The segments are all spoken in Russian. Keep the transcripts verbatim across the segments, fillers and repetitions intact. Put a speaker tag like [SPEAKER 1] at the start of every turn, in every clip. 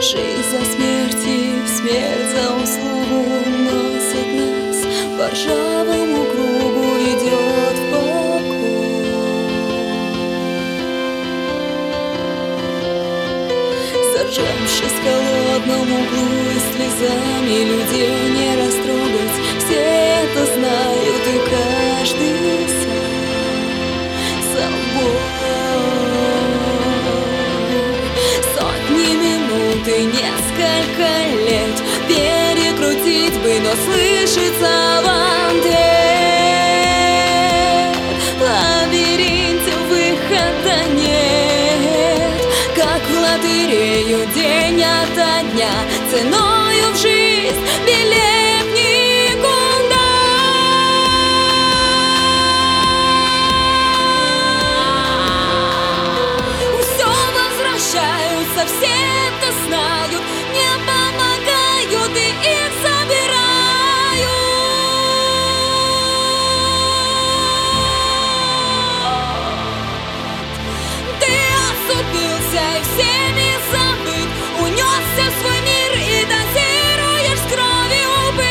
[SPEAKER 1] Жизнь за смерти, смерть за услугу носит нас по ржавому кругу, идет в покой. Зажавшись в холодном углу и слезами людей не растрогать, все это знают и каждый сам собой. Сотни минут и несколько лет перекрутить бы, но слышится вам дверь. В лабиринте выхода нет, как в лотерею день ото дня, ценою в жизнь билет никуда. Все возвращаются, все это знают, не помогают и их забирают. Ты оступился и всеми забыт, унесся в свой мир и дозируешь с кровью быт.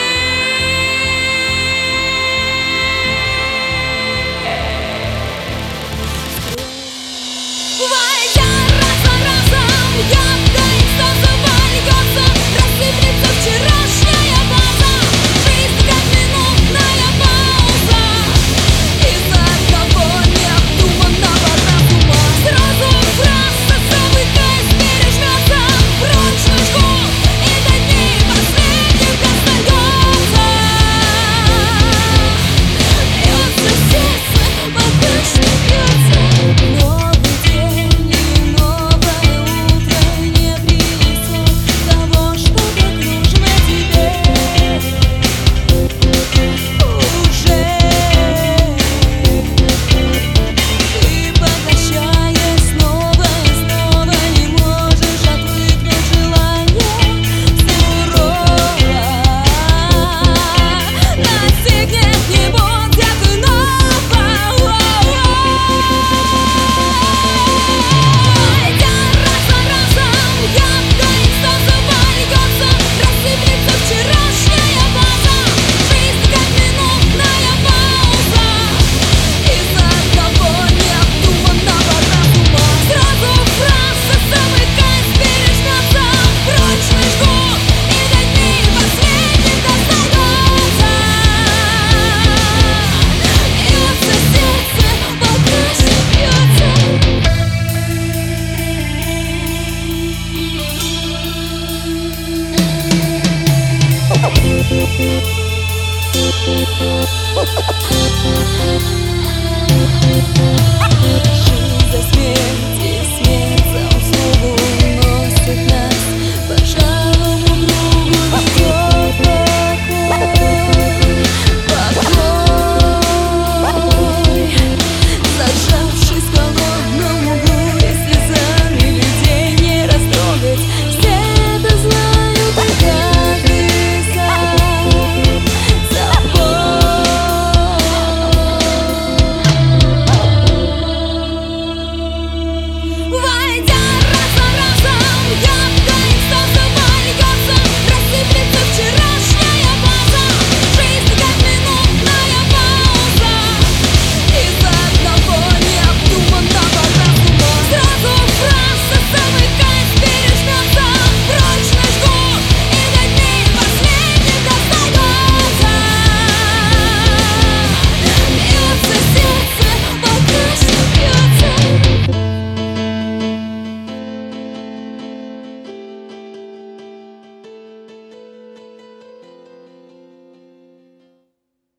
[SPEAKER 1] Войдя раз за разом, явка экстаза вольется, рассыплется вчерашняя база. Жизнь как минутная пауза, из-за одного необдуманного разума. Сразу просто замыкаясь, пережмется прочный жгут, и до дней последних остается. Бьется сердце, пока что бьется. Новый день и новое утро не принесет того, что так нужно тебе уже. И поглощаясь снова и снова, не можешь отвыкнуть желание сурово. Настигнет небо, где ты нова. Войдя раз за разом, явка экстаза вольется, рассыплется вчерашняя база. Жизнь как минутная пауза, из-за одного необдуманного разума. Сразу просто замыкаясь, пережмется прочный жгут, и до дней последних остается. Бьется сердце, пока что бьется.